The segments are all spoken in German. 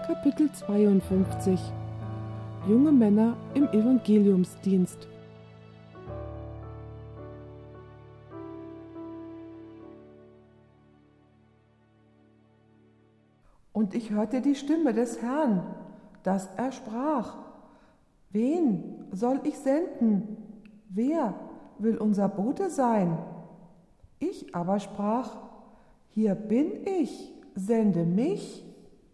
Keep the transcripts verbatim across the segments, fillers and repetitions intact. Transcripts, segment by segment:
Kapitel zweiundfünfzig. Junge Männer im Evangeliumsdienst. Und ich hörte die Stimme des Herrn, dass er sprach: Wen soll ich senden? Wer will unser Bote sein? Ich aber sprach: Hier bin ich, sende mich.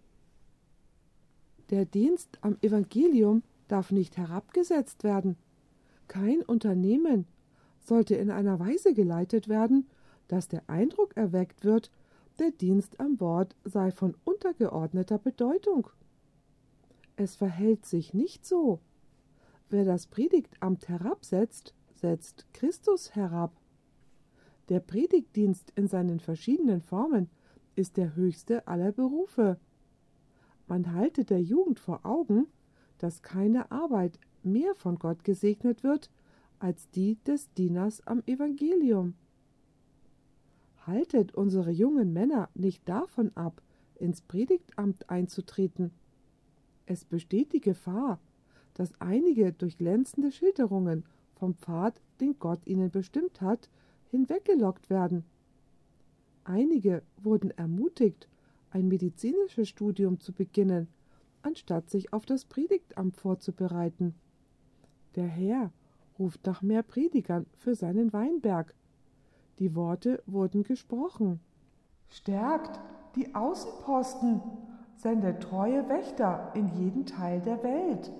Der Dienst am Evangelium darf nicht herabgesetzt werden. Kein Unternehmen sollte in einer Weise geleitet werden, dass der Eindruck erweckt wird, der Dienst am Wort sei von untergeordneter Bedeutung. Es verhält sich nicht so. Wer das Predigtamt herabsetzt, setzt Christus herab. Der Predigtdienst in seinen verschiedenen Formen ist der höchste aller Berufe. Man halte der Jugend vor Augen, dass keine Arbeit mehr von Gott gesegnet wird als die des Dieners am Evangelium. Haltet unsere jungen Männer nicht davon ab, ins Predigtamt einzutreten. Es besteht die Gefahr, dass einige durch glänzende Schilderungen vom Pfad, den Gott ihnen bestimmt hat, hinweggelockt werden. Einige wurden ermutigt, ein medizinisches Studium zu beginnen, anstatt sich auf das Predigtamt vorzubereiten. Der Herr ruft nach mehr Predigern für seinen Weinberg. Die Worte wurden gesprochen. Stärkt die Außenposten, sendet treue Wächter in jeden Teil der Welt.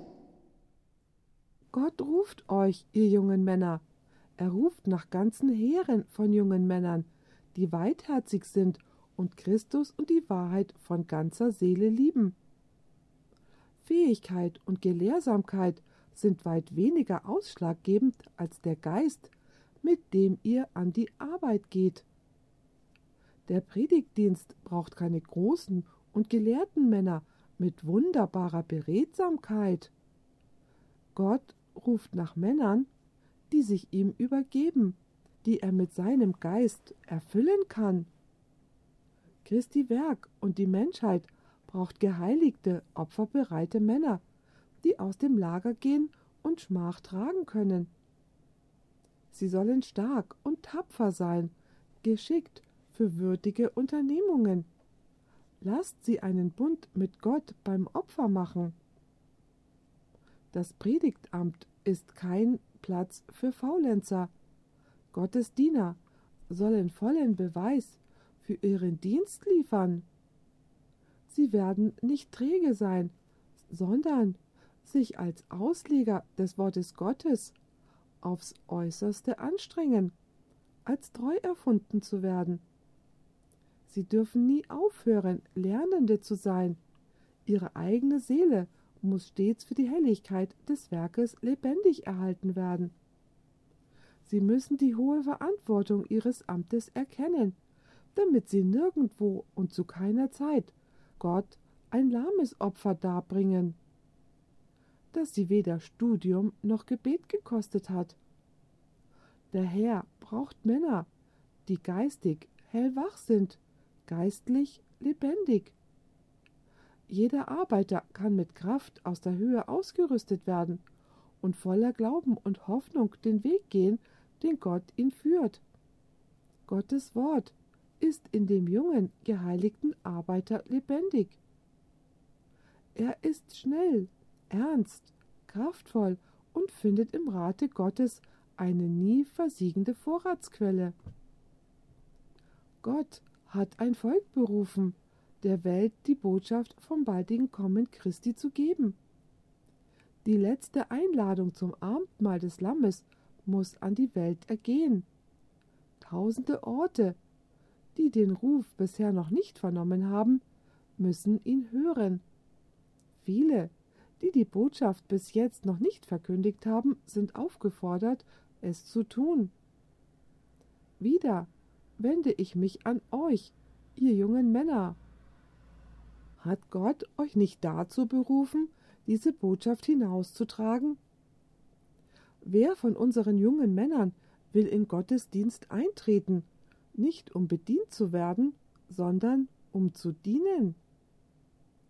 Gott ruft euch, ihr jungen Männer. Er ruft nach ganzen Heeren von jungen Männern, die weitherzig sind und Christus und die Wahrheit von ganzer Seele lieben. Fähigkeit und Gelehrsamkeit sind weit weniger ausschlaggebend als der Geist, mit dem ihr an die Arbeit geht. Der Predigtdienst braucht keine großen und gelehrten Männer mit wunderbarer Beredsamkeit. Gott ruft nach Männern, die sich ihm übergeben, die er mit seinem Geist erfüllen kann. Christi Werk und die Menschheit braucht geheiligte, opferbereite Männer, die aus dem Lager gehen und Schmach tragen können. Sie sollen stark und tapfer sein, geschickt für würdige Unternehmungen. Lasst sie einen Bund mit Gott beim Opfer machen. Das Predigtamt ist kein Platz für Faulenzer. Gottes Diener sollen vollen Beweis für ihren Dienst liefern. Sie werden nicht träge sein, sondern sich als Ausleger des Wortes Gottes aufs Äußerste anstrengen, als treu erfunden zu werden. Sie dürfen nie aufhören, Lernende zu sein. Ihre eigene Seele muss stets für die Helligkeit des Werkes lebendig erhalten werden. Sie müssen die hohe Verantwortung ihres Amtes erkennen, damit sie nirgendwo und zu keiner Zeit Gott ein lahmes Opfer darbringen, das sie weder Studium noch Gebet gekostet hat. Der Herr braucht Männer, die geistig hellwach sind, geistlich lebendig. Jeder Arbeiter kann mit Kraft aus der Höhe ausgerüstet werden und voller Glauben und Hoffnung den Weg gehen, den Gott ihn führt. Gottes Wort ist in dem jungen, geheiligten Arbeiter lebendig. Er ist schnell, ernst, kraftvoll und findet im Rate Gottes eine nie versiegende Vorratsquelle. Gott hat ein Volk berufen, der Welt die Botschaft vom baldigen Kommen Christi zu geben. Die letzte Einladung zum Abendmahl des Lammes muss an die Welt ergehen. Tausende Orte, die den Ruf bisher noch nicht vernommen haben, müssen ihn hören. Viele, die die Botschaft bis jetzt noch nicht verkündigt haben, sind aufgefordert, es zu tun. Wieder wende ich mich an euch, ihr jungen Männer. Hat Gott euch nicht dazu berufen, diese Botschaft hinauszutragen? Wer von unseren jungen Männern will in Gottes Dienst eintreten, nicht um bedient zu werden, sondern um zu dienen?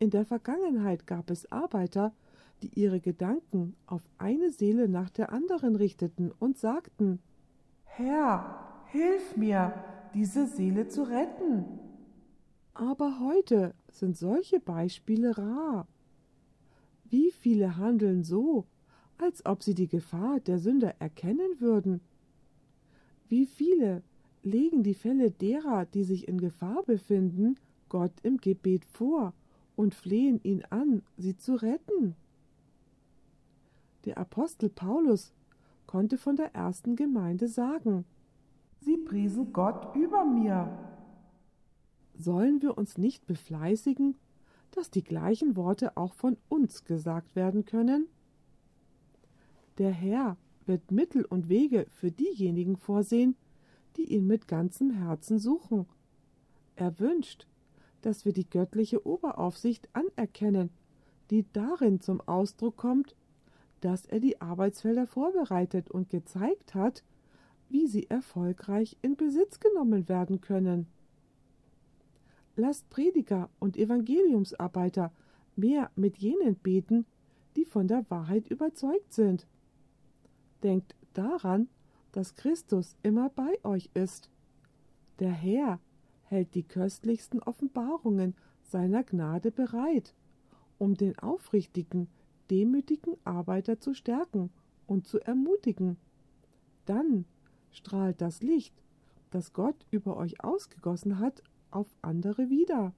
In der Vergangenheit gab es Arbeiter, die ihre Gedanken auf eine Seele nach der anderen richteten und sagten: Herr, hilf mir, diese Seele zu retten. Aber heute sind solche Beispiele rar. Wie viele handeln so, als ob sie die Gefahr der Sünder erkennen würden? Wie viele legen die Fälle derer, die sich in Gefahr befinden, Gott im Gebet vor und flehen ihn an, sie zu retten? Der Apostel Paulus konnte von der ersten Gemeinde sagen: Sie priesen Gott über mir. Sollen wir uns nicht befleißigen, dass die gleichen Worte auch von uns gesagt werden können? Der Herr wird Mittel und Wege für diejenigen vorsehen, die ihn mit ganzem Herzen suchen. Er wünscht, dass wir die göttliche Oberaufsicht anerkennen, die darin zum Ausdruck kommt, dass er die Arbeitsfelder vorbereitet und gezeigt hat, wie sie erfolgreich in Besitz genommen werden können. Lasst Prediger und Evangeliumsarbeiter mehr mit jenen beten, die von der Wahrheit überzeugt sind. Denkt daran, dass Christus immer bei euch ist. Der Herr hält die köstlichsten Offenbarungen seiner Gnade bereit, um den aufrichtigen, demütigen Arbeiter zu stärken und zu ermutigen. Dann strahlt das Licht, das Gott über euch ausgegossen hat, auf andere wider.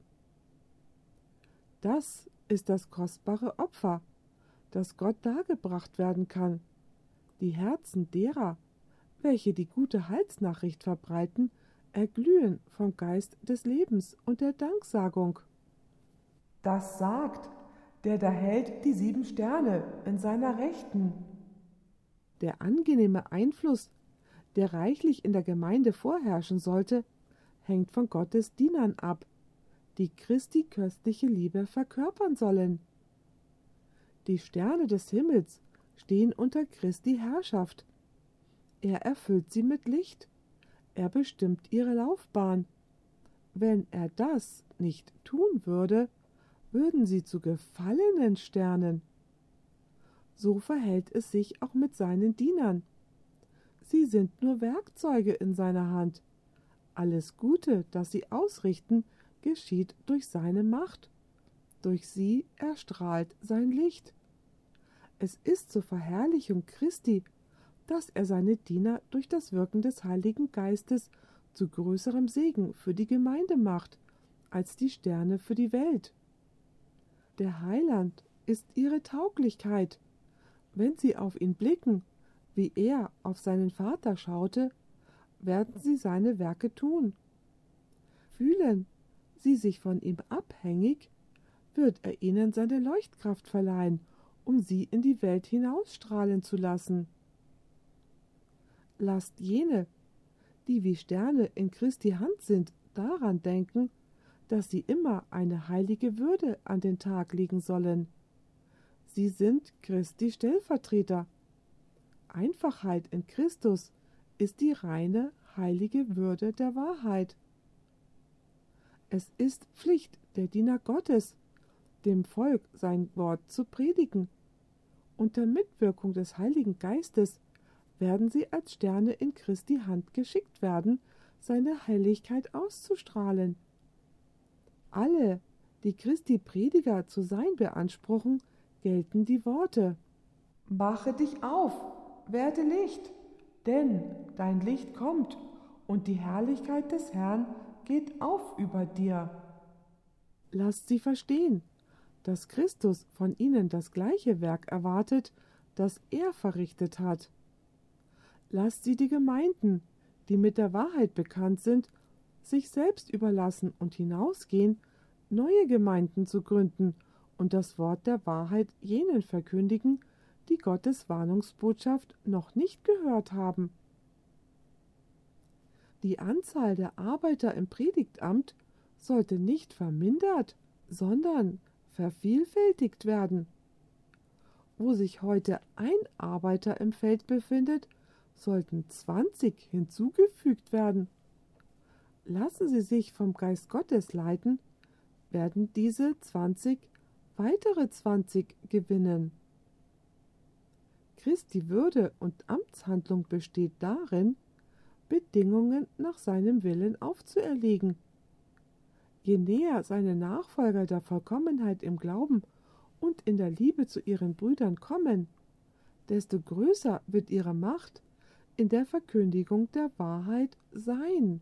Das ist das kostbare Opfer, das Gott dargebracht werden kann. Die Herzen derer, welche die gute Heilsnachricht verbreiten, erglühen vom Geist des Lebens und der Danksagung. Das sagt, der da hält die sieben Sterne in seiner Rechten. Der angenehme Einfluss, der reichlich in der Gemeinde vorherrschen sollte, hängt von Gottes Dienern ab, die Christi köstliche Liebe verkörpern sollen. Die Sterne des Himmels stehen unter Christi Herrschaft. Er erfüllt sie mit Licht. Er bestimmt ihre Laufbahn. Wenn er das nicht tun würde, würden sie zu gefallenen Sternen. So verhält es sich auch mit seinen Dienern. Sie sind nur Werkzeuge in seiner Hand. Alles Gute, das sie ausrichten, geschieht durch seine Macht. Durch sie erstrahlt sein Licht. Es ist zur Verherrlichung Christi, dass er seine Diener durch das Wirken des Heiligen Geistes zu größerem Segen für die Gemeinde macht, als die Sterne für die Welt. Der Heiland ist ihre Tauglichkeit. Wenn sie auf ihn blicken, wie er auf seinen Vater schaute, werden sie seine Werke tun. Fühlen sie sich von ihm abhängig, wird er ihnen seine Leuchtkraft verleihen, um sie in die Welt hinausstrahlen zu lassen. Lasst jene, die wie Sterne in Christi Hand sind, daran denken, dass sie immer eine heilige Würde an den Tag legen sollen. Sie sind Christi Stellvertreter. Einfachheit in Christus ist die reine, heilige Würde der Wahrheit. Es ist Pflicht der Diener Gottes, dem Volk sein Wort zu predigen. Unter Mitwirkung des Heiligen Geistes werden sie als Sterne in Christi Hand geschickt werden, seine Heiligkeit auszustrahlen. Alle, die Christi Prediger zu sein beanspruchen, gelten die Worte: Mache dich auf, werde Licht, denn dein Licht kommt und die Herrlichkeit des Herrn geht auf über dir. Lasst sie verstehen, dass Christus von ihnen das gleiche Werk erwartet, das er verrichtet hat. Lasst sie die Gemeinden, die mit der Wahrheit bekannt sind, sich selbst überlassen und hinausgehen, neue Gemeinden zu gründen und das Wort der Wahrheit jenen verkündigen, die Gottes Warnungsbotschaft noch nicht gehört haben. Die Anzahl der Arbeiter im Predigtamt sollte nicht vermindert, sondern vervielfältigt werden. Wo sich heute ein Arbeiter im Feld befindet, sollten zwanzig hinzugefügt werden. Lassen Sie sich vom Geist Gottes leiten, werden diese zwanzig weitere zwanzig gewinnen. Christi Würde und Amtshandlung besteht darin, Bedingungen nach seinem Willen aufzuerlegen. Je näher seine Nachfolger der Vollkommenheit im Glauben und in der Liebe zu ihren Brüdern kommen, desto größer wird ihre Macht in der Verkündigung der Wahrheit sein.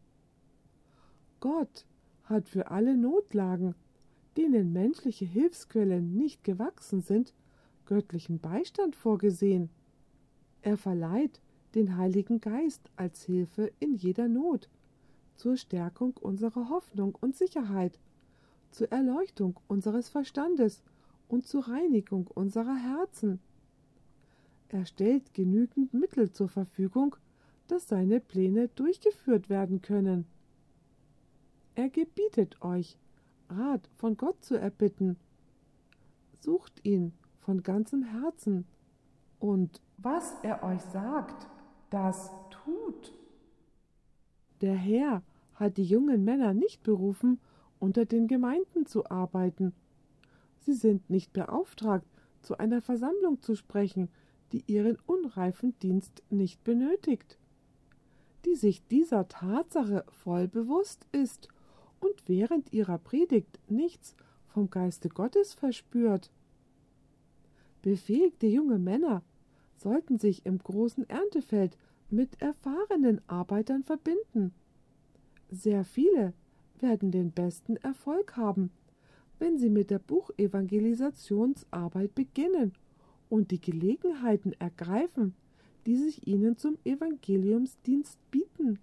Gott hat für alle Notlagen, denen menschliche Hilfsquellen nicht gewachsen sind, göttlichen Beistand vorgesehen. Er verleiht den Heiligen Geist als Hilfe in jeder Not, zur Stärkung unserer Hoffnung und Sicherheit, zur Erleuchtung unseres Verstandes und zur Reinigung unserer Herzen. Er stellt genügend Mittel zur Verfügung, dass seine Pläne durchgeführt werden können. Er gebietet euch, Rat von Gott zu erbitten. Sucht ihn von ganzem Herzen und was er euch sagt, das tut. Der Herr hat die jungen Männer nicht berufen, unter den Gemeinden zu arbeiten. Sie sind nicht beauftragt, zu einer Versammlung zu sprechen, die ihren unreifen Dienst nicht benötigt, die sich dieser Tatsache voll bewusst ist und während ihrer Predigt nichts vom Geiste Gottes verspürt. Befähigte junge Männer sollten sich im großen Erntefeld mit erfahrenen Arbeitern verbinden. Sehr viele werden den besten Erfolg haben, wenn sie mit der Buchevangelisationsarbeit beginnen und die Gelegenheiten ergreifen, die sich ihnen zum Evangeliumsdienst bieten.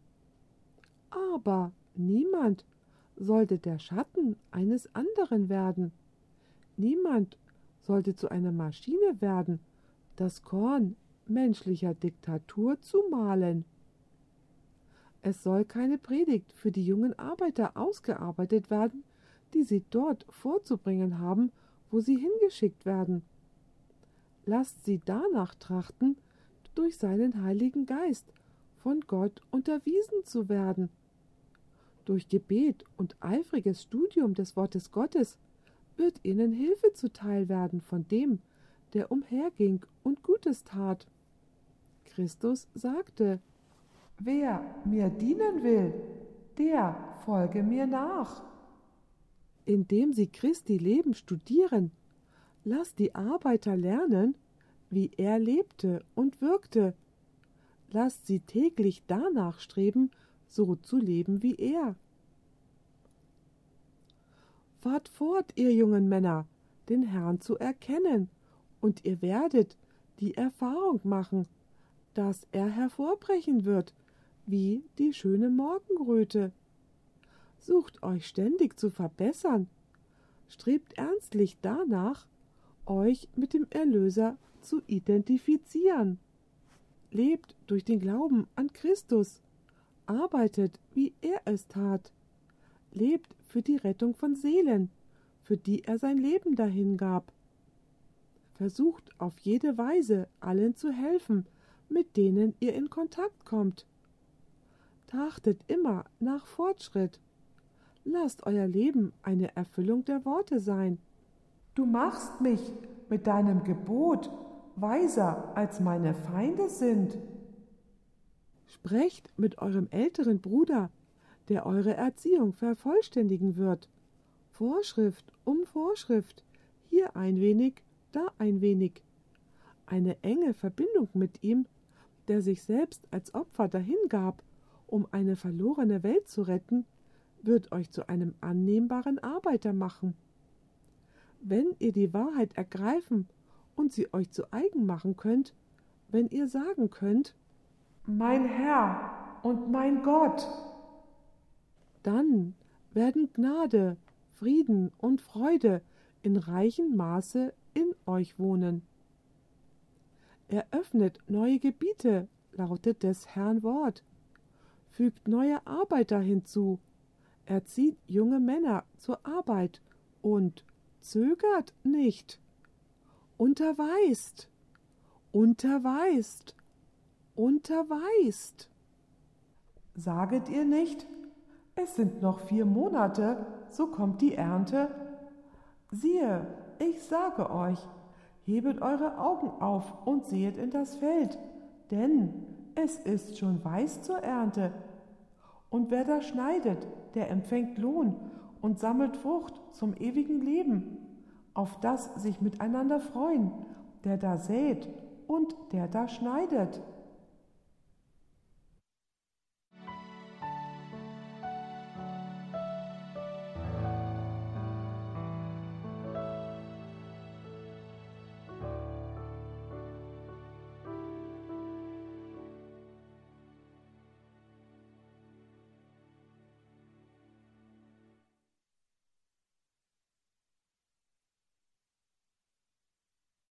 Aber niemand sollte der Schatten eines anderen werden. Niemand sollte zu einer Maschine werden, das Korn menschlicher Diktatur zu mahlen. Es soll keine Predigt für die jungen Arbeiter ausgearbeitet werden, die sie dort vorzubringen haben, wo sie hingeschickt werden. Lasst sie danach trachten, durch seinen Heiligen Geist von Gott unterwiesen zu werden. Durch Gebet und eifriges Studium des Wortes Gottes wird ihnen Hilfe zuteil werden von dem, der umherging und Gutes tat. Christus sagte: Wer mir dienen will, der folge mir nach. Indem sie Christi Leben studieren, lasst die Arbeiter lernen, wie er lebte und wirkte. Lasst sie täglich danach streben, so zu leben wie er. Fahrt fort, ihr jungen Männer, den Herrn zu erkennen, und ihr werdet die Erfahrung machen, dass er hervorbrechen wird, wie die schöne Morgenröte. Sucht euch ständig zu verbessern, strebt ernstlich danach, euch mit dem Erlöser zu identifizieren. Lebt durch den Glauben an Christus, arbeitet, wie er es tat, lebt für die Rettung von Seelen, für die er sein Leben dahingab. Versucht auf jede Weise, allen zu helfen, mit denen ihr in Kontakt kommt. Trachtet immer nach Fortschritt. Lasst euer Leben eine Erfüllung der Worte sein. Du machst mich mit deinem Gebot weiser, als meine Feinde sind. Sprecht mit eurem älteren Bruder, der eure Erziehung vervollständigen wird. Vorschrift um Vorschrift, hier ein wenig, da ein wenig. Eine enge Verbindung mit ihm, der sich selbst als Opfer dahingab, um eine verlorene Welt zu retten, wird euch zu einem annehmbaren Arbeiter machen. Wenn ihr die Wahrheit ergreifen und sie euch zu eigen machen könnt, wenn ihr sagen könnt: Mein Herr und mein Gott, dann werden Gnade, Frieden und Freude in reichem Maße in euch wohnen. Eröffnet neue Gebiete, lautet des Herrn Wort. Fügt neue Arbeiter hinzu, erzieht junge Männer zur Arbeit und zögert nicht. Unterweist, unterweist, unterweist. Saget ihr nicht, es sind noch vier Monate, so kommt die Ernte? Siehe, ich sage euch, hebet eure Augen auf und sehet in das Feld, denn es ist schon weiß zur Ernte. Und wer da schneidet, der empfängt Lohn und sammelt Frucht zum ewigen Leben, auf das sich miteinander freuen, der da sät und der da schneidet.